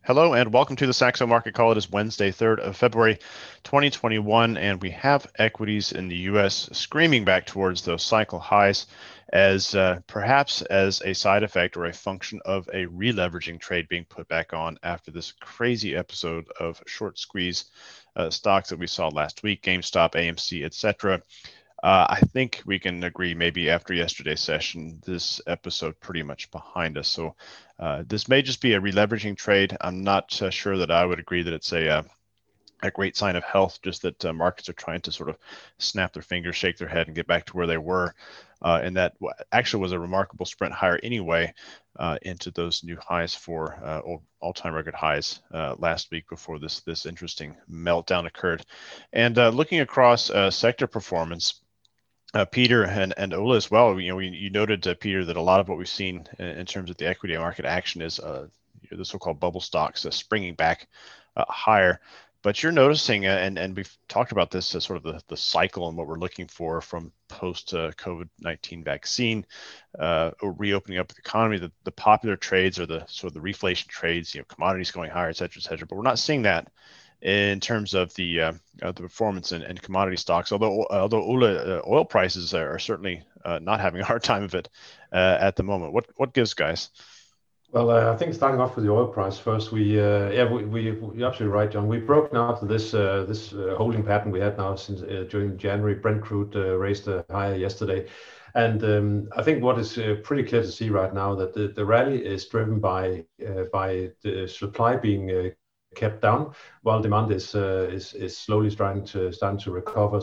Hello and welcome to the Saxo Market Call. It is Wednesday, 3rd of February, 2021, and we have equities in the U.S. screaming back towards those cycle highs as perhaps as a side effect or a function of a re-leveraging trade being put back on after this crazy episode of short squeeze stocks that we saw last week, GameStop, AMC, etc. I think we can agree maybe after yesterday's session, this episode pretty much behind us. So this may just be a releveraging trade. I'm not sure that I would agree that it's a great sign of health, just that markets are trying to sort of snap their fingers, shake their head, and get back to where they were. And that actually was a remarkable sprint higher anyway into those new highs for all-time record highs last week before this interesting meltdown occurred. And looking across sector performance, Peter and Ola as well. You noted, Peter, that a lot of what we've seen in terms of the equity market action is the so-called bubble stocks springing back higher. But you're noticing, and we've talked about this as sort of the cycle and what we're looking for from post COVID-19 vaccine or reopening up the economy. The popular trades are the sort of the reflation trades, commodities going higher, et cetera, et cetera. But we're not seeing that in terms of the performance in commodity stocks. Although oil prices are certainly not having a hard time of it at the moment. What gives, guys? Well, I think starting off with the oil price first, you're absolutely right, John. We've broken out to this holding pattern we had now since during January. Brent crude raised higher yesterday, and I think what is pretty clear to see right now that the rally is driven by the supply being kept down, while demand is slowly starting to recover.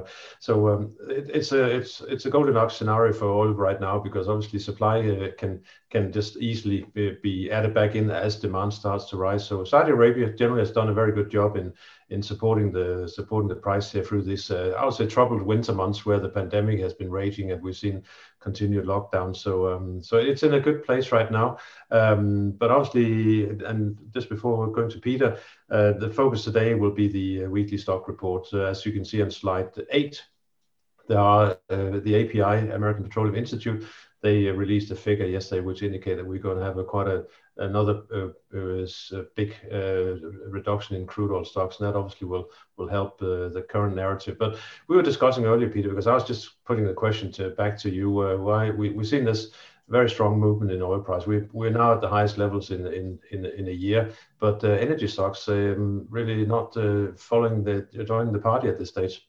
It's a Goldilocks scenario for oil right now, because obviously supply can just easily be added back in as demand starts to rise. So Saudi Arabia generally has done a very good job in supporting the price here through this I would say troubled winter months where the pandemic has been raging and we've seen continued lockdown. So it's in a good place right now. But obviously, and just before we're going to Peter, the focus today will be the weekly stock report. As you can see on slide 8, there are the API, American Petroleum Institute. They released a figure yesterday which indicated we're going to have another big reduction in crude oil stocks, and that obviously will help the current narrative. But we were discussing earlier, Peter, because I was just putting the question back to you, why we've seen this very strong movement in oil price. We're now at the highest levels in a year, but energy stocks really not joining the party at this stage.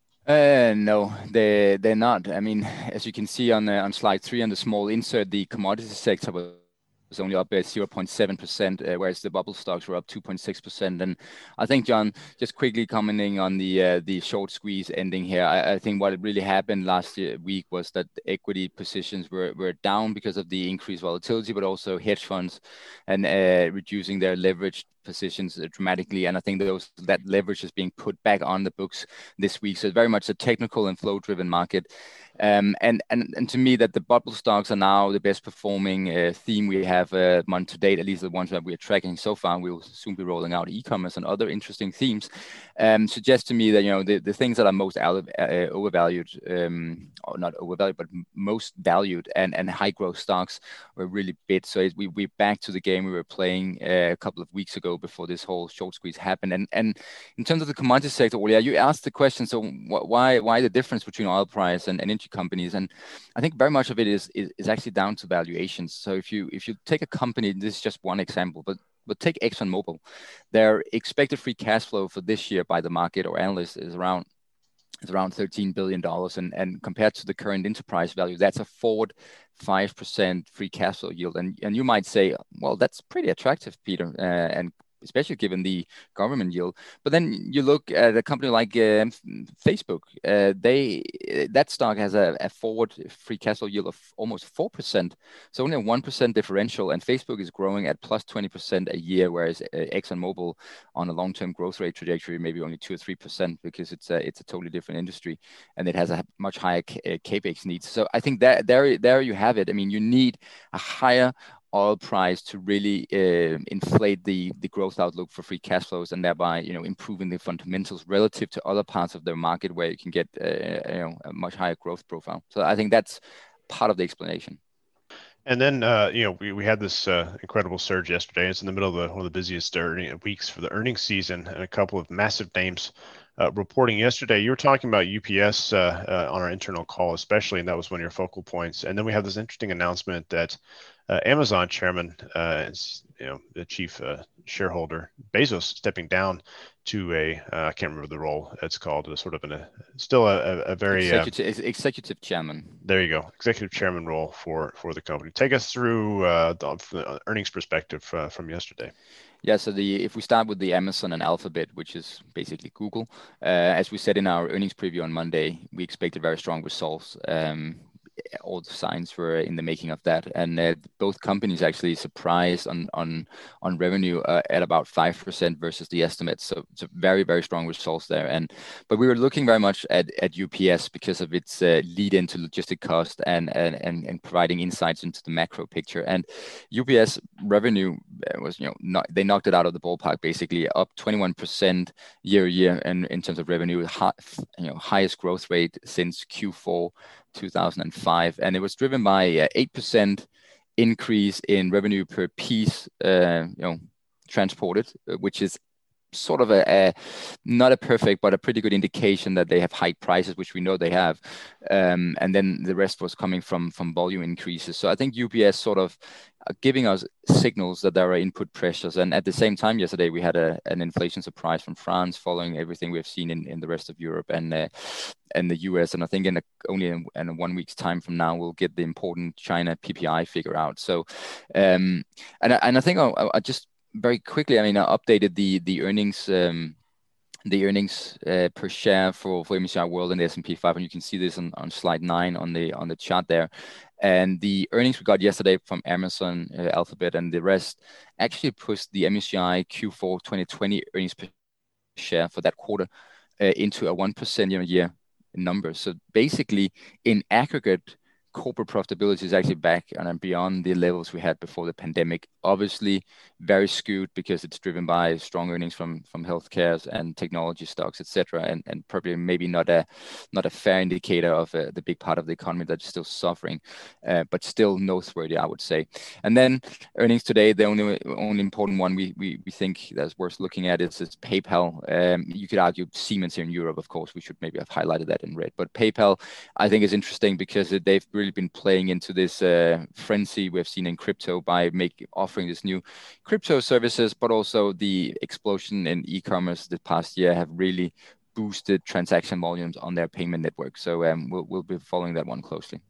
No, they're not. I mean, as you can see on slide 3 on the small insert, the commodity sector was only up at 0.7%, whereas the bubble stocks were up 2.6%. And I think, John, just quickly commenting on the short squeeze ending here, I think what really happened last week was that the equity positions were down because of the increased volatility, but also hedge funds and reducing their leverage positions dramatically. And I think that leverage is being put back on the books this week. So it's very much a technical and flow driven market. And to me, that the bubble stocks are now the best performing theme we have month to date, at least the ones that we are tracking so far. We'll soon be rolling out e-commerce and other interesting themes. Suggests to me that the things that are most overvalued, or not overvalued, but most valued and high growth stocks were really bid. So we're back to the game we were playing a couple of weeks ago before this whole short squeeze happened. And in terms of the commodity sector, Olia, you asked the question, so why the difference between oil price and energy companies? And I think very much of it is actually down to valuations. So if you take a company, this is just one example, but take ExxonMobil, their expected free cash flow for this year by the market or analysts is around $13 billion. And compared to the current enterprise value, that's a forward 5% free cash flow yield. And you might say, well, that's pretty attractive, Peter, and especially given the government yield. But then you look at a company like Facebook. That stock has a forward free cash flow yield of almost 4%. So only a 1% differential, and Facebook is growing at plus 20% a year, whereas ExxonMobil on a long-term growth rate trajectory maybe only 2 or 3% because it's a totally different industry, and it has a much higher capex needs. So I think that there you have it. I mean, you need a higher oil price to really inflate the growth outlook for free cash flows, and thereby improving the fundamentals relative to other parts of the market where you can get a much higher growth profile. So I think that's part of the explanation. And then, we had this incredible surge yesterday. It's in the middle of one of the busiest weeks for the earnings season, and a couple of massive names reporting yesterday. You were talking about UPS on our internal call, especially, and that was one of your focal points. And then we have this interesting announcement that Amazon chairman, the chief shareholder, Bezos, stepping down to I can't remember the role it's called, sort of still a very executive chairman. There you go, executive chairman role for the company. Take us through the earnings perspective from yesterday. Yeah, so if we start with the Amazon and Alphabet, which is basically Google, as we said in our earnings preview on Monday, we expected very strong results. All the signs were in the making of that, and both companies actually surprised on revenue at about 5% versus the estimates. So it's a very, very strong results there. But we were looking very much at UPS because of its lead into logistic cost and providing insights into the macro picture. And UPS revenue was, they knocked it out of the ballpark, basically up 21% year in terms of revenue, highest growth rate since Q4 2005, and it was driven by 8% increase in revenue per piece transported, which is sort of not a perfect but a pretty good indication that they have high prices, which we know they have, and then the rest was coming from volume increases. So I think UPS sort of giving us signals that there are input pressures, and at the same time yesterday we had an inflation surprise from France following everything we've seen in the rest of Europe and the US, and I think only in 1 week's time from now we'll get the important China PPI figure out. So and I think I just very quickly, I updated the earnings per share for MSCI World and the S&P 500. You can see this on slide 9 on the chart there. And the earnings we got yesterday from Amazon, Alphabet, and the rest actually pushed the MSCI Q4 2020 earnings per share for that quarter into a 1% year-on-year number. So basically, in aggregate, corporate profitability is actually back and beyond the levels we had before the pandemic. Obviously, very skewed because it's driven by strong earnings from healthcare and technology stocks, etc., and probably maybe not a fair indicator of the big part of the economy that's still suffering, but still noteworthy, I would say. And then earnings today, the only important one we think that's worth looking at is PayPal. You could argue Siemens here in Europe, of course, we should maybe have highlighted that in red, but PayPal I think is interesting because they've really been playing into this frenzy we've seen in crypto by offering this new crypto services, but also the explosion in e-commerce this past year have really boosted transaction volumes on their payment network. So we'll be following that one closely.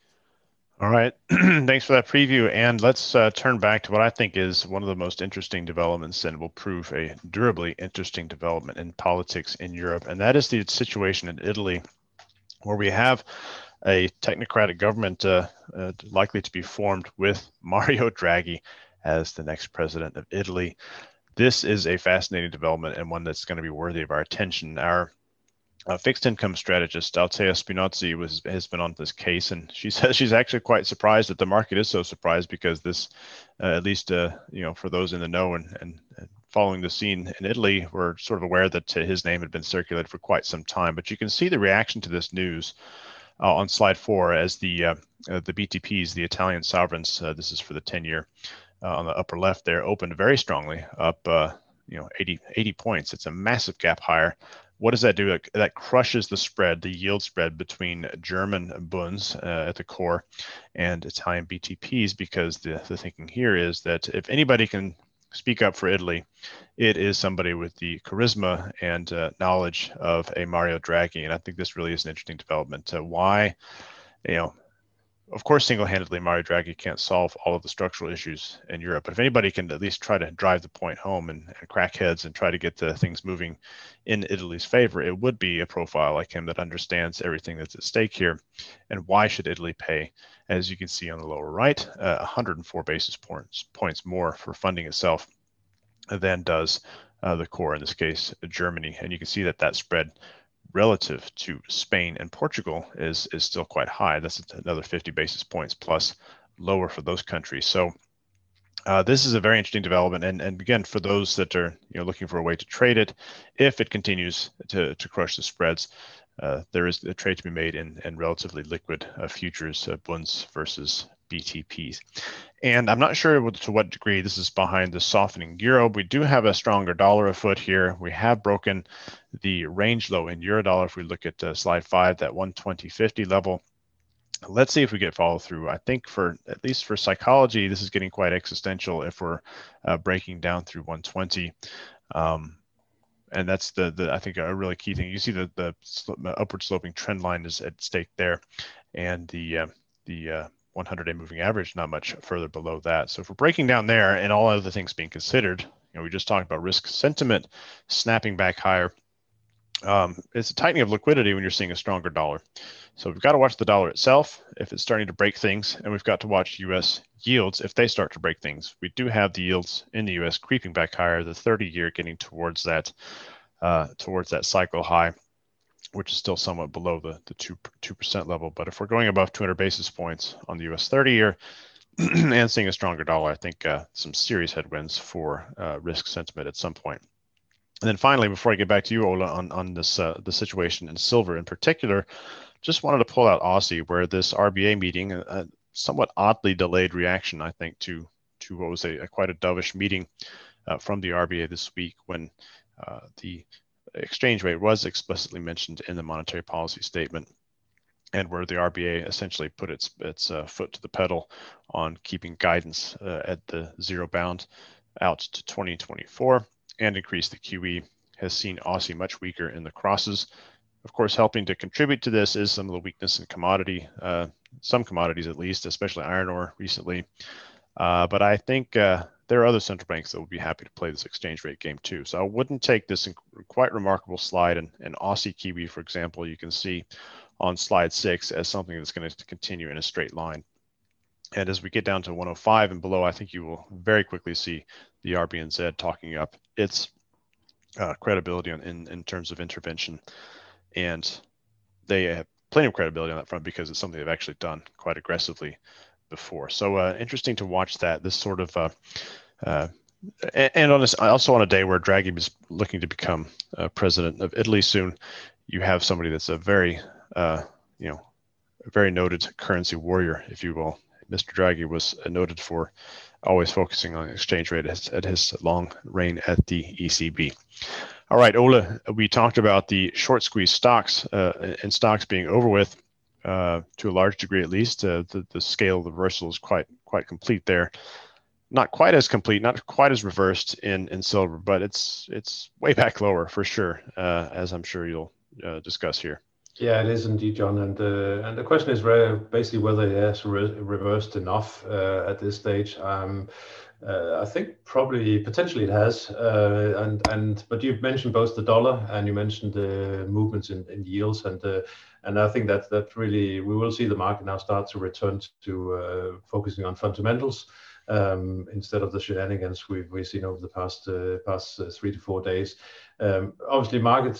All right, thanks for that preview, and let's turn back to what I think is one of the most interesting developments and will prove a durably interesting development in politics in Europe, and that is the situation in Italy, where we have a technocratic government likely to be formed with Mario Draghi as the next president of Italy. This is a fascinating development and one that's going to be worthy of our attention. Our fixed income strategist, Altea Spinozzi, has been on this case, and she says she's actually quite surprised that the market is so surprised because this, at least for those in the know and following the scene in Italy, we're sort of aware that his name had been circulated for quite some time. But you can see the reaction to this news on slide 4 as the BTPs, the Italian sovereigns, this is for the 10-year on the upper left there, opened very strongly, up 80 points. It's a massive gap higher. What does that do? That crushes the spread, the yield spread between German bunds at the core and Italian BTPs, because the thinking here is that if anybody can speak up for Italy, it is somebody with the charisma and knowledge of a Mario Draghi. And I think this really is an interesting development. Why, of course, single-handedly, Mario Draghi can't solve all of the structural issues in Europe. But if anybody can at least try to drive the point home and crack heads and try to get things moving in Italy's favor, it would be a profile like him that understands everything that's at stake here. And why should Italy pay, as you can see on the lower right, 104 basis points more for funding itself than does the core, in this case, Germany. And you can see that spread relative to Spain and Portugal is still quite high. That's another 50 basis points plus lower for those countries. So this is a very interesting development. And again, for those that are looking for a way to trade it, if it continues to crush the spreads, there is a trade to be made in relatively liquid futures, bunds versus BTPs. And I'm not sure to what degree this is behind the softening euro. We do have a stronger dollar afoot here. We have broken the range low in euro dollar. If we look at slide 5, that 120.50 level. Let's see if we get follow through. I think at least for psychology, this is getting quite existential if we're breaking down through 120. And that's I think a really key thing. You see the upward sloping trend line is at stake there, and the 100-day moving average not much further below that. So if we're breaking down there and all other things being considered, we just talked about risk sentiment snapping back higher. It's a tightening of liquidity when you're seeing a stronger dollar. So we've got to watch the dollar itself if it's starting to break things, and we've got to watch U.S. yields if they start to break things. We do have the yields in the U.S. creeping back higher, the 30-year getting towards that cycle high, which is still somewhat below the 2% level. But if we're going above 200 basis points on the U.S. 30-year and seeing a stronger dollar, I think some serious headwinds for risk sentiment at some point. And then finally, before I get back to you, Ola, on this the situation in silver in particular, just wanted to pull out Aussie, where this RBA meeting, a somewhat oddly delayed reaction, I think, to what was quite a dovish meeting from the RBA this week, when the exchange rate was explicitly mentioned in the monetary policy statement, and where the RBA essentially put its foot to the pedal on keeping guidance at the zero bound out to 2024 and increase the QE, has seen Aussie much weaker in the crosses. Of course, helping to contribute to this is some of the weakness in some commodities at least, especially iron ore recently. But I think there are other central banks that will be happy to play this exchange rate game too. So I wouldn't take this quite remarkable slide in Aussie Kiwi, for example, you can see on slide 6 as something that's going to continue in a straight line. And as we get down to 105 and below, I think you will very quickly see the RBNZ talking up its credibility in terms of intervention. And they have plenty of credibility on that front because it's something they've actually done quite aggressively before. So interesting to watch that. This sort of and also on a day where Draghi is looking to become president of Italy soon, you have somebody that's a very very noted currency warrior, if you will. Mr. Draghi was noted for always focusing on exchange rate at his long reign at the ECB. All right, Ola, we talked about the short squeeze stocks and stocks being over with to a large degree, at least. The scale of the reversal is quite complete there. Not quite as complete, not quite as reversed in silver, but it's way back lower for sure, as I'm sure you'll discuss here. Yeah, it is indeed, John. And the question is basically whether it has reversed enough at this stage. I think probably potentially it has. But you've mentioned both the dollar and you mentioned the movements in yields, and I think that really we will see the market now start to return to focusing on fundamentals instead of the shenanigans we've seen over the past 3 to 4 days. Obviously, markets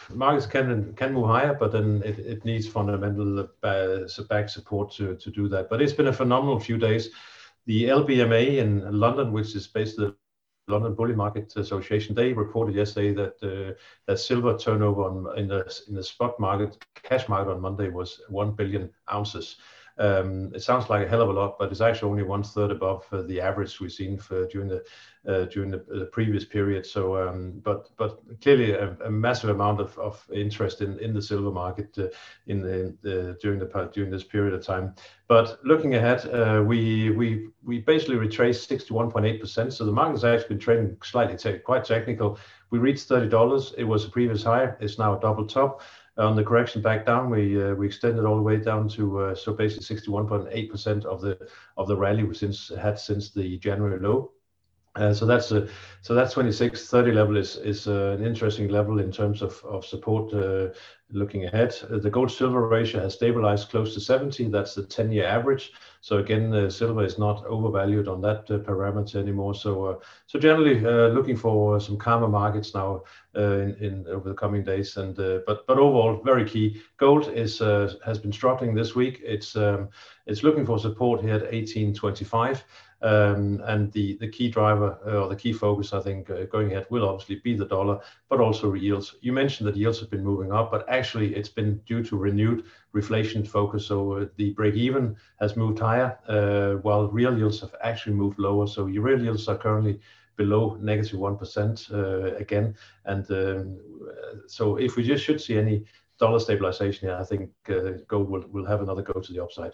can move higher, but then it needs fundamental back support to do that. But it's been a phenomenal few days. The LBMA in London, which is basically the London Bullion Market Association, they reported yesterday that silver turnover in the spot market, cash market on Monday was 1 billion ounces. It sounds like a hell of a lot, but it's actually only 1/3 above the average we've seen during the previous period. So, but clearly a massive amount of interest in the silver market during this period of time. But looking ahead, we basically retraced 61.8%. So the market's actually been trading slightly quite technical. We reached $30. It was a previous high. It's now a double top. On the correction back down, we extended all the way down to so basically 61.8% of the rally we had since the January low. So that's 2630 level is an interesting level in terms of support looking ahead. The gold silver ratio has stabilized close to 70. That's the 10-year average. So again, silver is not overvalued on that parameter anymore. So generally looking for some calmer markets now in over the coming days. And but overall very key. Gold has been struggling this week. It's looking for support here at 1825. And the key driver or the key focus, I think, going ahead will obviously be the dollar, but also yields. You mentioned that yields have been moving up, but actually it's been due to renewed reflation focus. So the break even has moved higher, while real yields have actually moved lower. So your real yields are currently below -1% again. And so if we just should see any dollar stabilization, I think gold will have another go to the upside.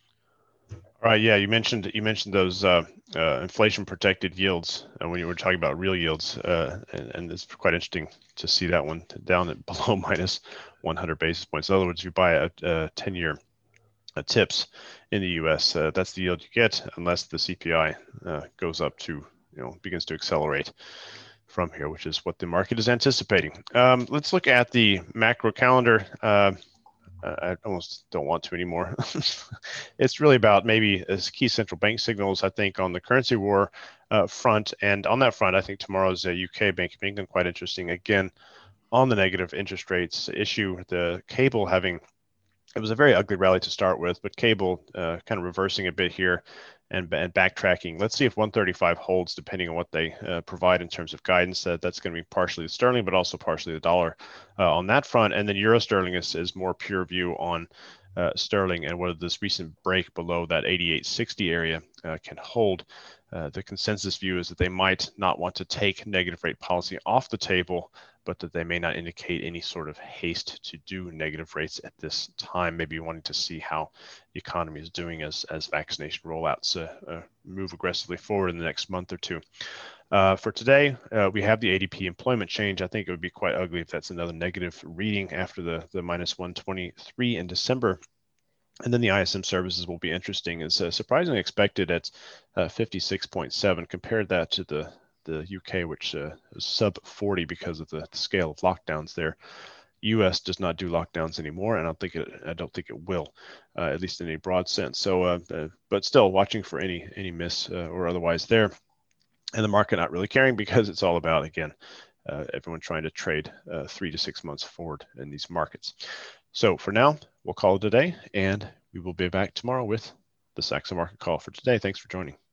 All right, yeah, you mentioned those inflation protected yields when you were talking about real yields, and it's quite interesting to see that one down at below -100 basis points. In other words, you buy a 10-year TIPS in the U.S., that's the yield you get unless the CPI goes up to, begins to accelerate from here, which is what the market is anticipating. Let's look at the macro calendar. I almost don't want to anymore. It's really about maybe as key central bank signals, I think, on the currency war front. And on that front, I think tomorrow's UK Bank of England quite interesting. Again, on the negative interest rates issue, the cable it was a very ugly rally to start with, but cable kind of reversing a bit here and backtracking. Let's see if 135 holds, depending on what they provide in terms of guidance. That's going to be partially the sterling, but also partially the dollar on that front. And then euro sterling is more pure view on sterling and whether this recent break below that 88.60 area can hold. The consensus view is that they might not want to take negative rate policy off the table, but that they may not indicate any sort of haste to do negative rates at this time, maybe wanting to see how the economy is doing as vaccination rollouts move aggressively forward in the next month or two. For today, we have the ADP employment change. I think it would be quite ugly if that's another negative reading after the -123 in December. And then the ISM services will be interesting. It's surprisingly expected at 56.7. Compared that to the UK, which is sub 40 because of the scale of lockdowns there. US does not do lockdowns anymore, and I don't think it will, at least in a broad sense. So, but still watching for any miss or otherwise there, and the market not really caring because it's all about, again, everyone trying to trade 3 to 6 months forward in these markets. So for now, we'll call it a day, and we will be back tomorrow with the Saxo Market Call for today. Thanks for joining.